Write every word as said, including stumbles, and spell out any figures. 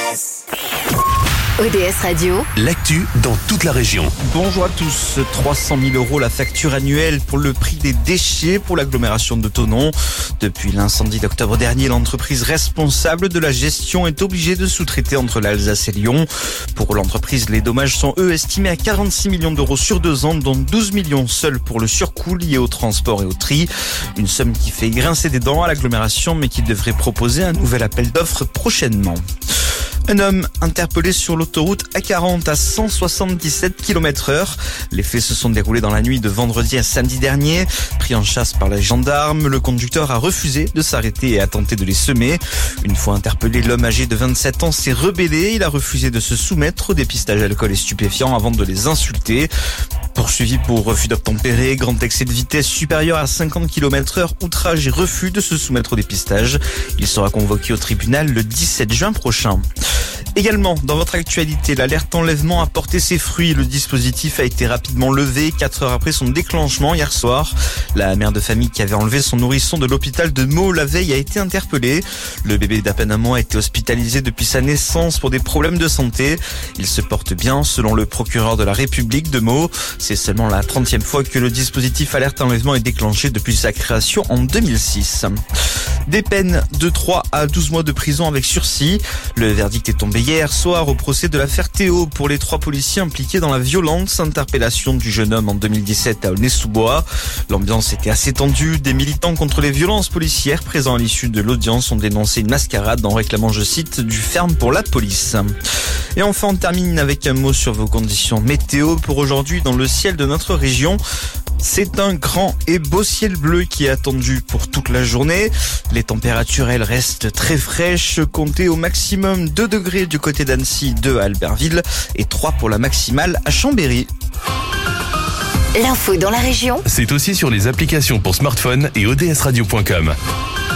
S. O D S Radio, l'actu dans toute la région. Bonjour à tous. trois cent mille euros la facture annuelle pour le prix des déchets pour l'agglomération de Thonon. Depuis l'incendie d'octobre dernier, l'entreprise responsable de la gestion est obligée de sous-traiter entre l'Alsace et Lyon. Pour l'entreprise, les dommages sont eux estimés à quarante-six millions d'euros sur deux ans, dont douze millions seuls pour le surcoût lié au transport et au tri. Une somme qui fait grincer des dents à l'agglomération, mais qui devrait proposer un nouvel appel d'offres prochainement. Un homme interpellé sur l'autoroute A quarante à cent soixante-dix-sept kilomètres heure. Les faits se sont déroulés dans la nuit de vendredi à samedi dernier. Pris en chasse par les gendarmes, le conducteur a refusé de s'arrêter et a tenté de les semer. Une fois interpellé, l'homme âgé de vingt-sept ans s'est rebellé. Il a refusé de se soumettre au dépistage alcool et stupéfiants avant de les insulter. Poursuivi pour refus d'obtempérer, grand excès de vitesse supérieur à cinquante kilomètres heure, outrage et refus de se soumettre au dépistage. Il sera convoqué au tribunal le dix-sept juin prochain. Également, dans votre actualité, l'alerte enlèvement a porté ses fruits. Le dispositif a été rapidement levé quatre heures après son déclenchement hier soir. La mère de famille qui avait enlevé son nourrisson de l'hôpital de Meaux la veille a été interpellée. Le bébé d'à peine un mois a été hospitalisé depuis sa naissance pour des problèmes de santé. Il se porte bien selon le procureur de la République de Meaux. C'est seulement la trentième fois que le dispositif alerte enlèvement est déclenché depuis sa création en deux mille six. Des peines de trois à douze mois de prison avec sursis. Le verdict est tombé hier soir au procès de l'affaire Théo pour les trois policiers impliqués dans la violente interpellation du jeune homme en deux mille dix-sept à Aulnay-sous-Bois. L'ambiance était assez tendue. Des militants contre les violences policières présents à l'issue de l'audience ont dénoncé une mascarade en réclamant, je cite, du ferme pour la police. Et enfin, on termine avec un mot sur vos conditions météo pour aujourd'hui dans le ciel de notre région. C'est un grand et beau ciel bleu qui est attendu pour toute la journée. Les températures, elles, restent très fraîches. Comptez au maximum deux degrés du côté d'Annecy, deux à Albertville et trois pour la maximale à Chambéry. l'info dans la région, C'est aussi sur les applications pour smartphone et O D S radio point com.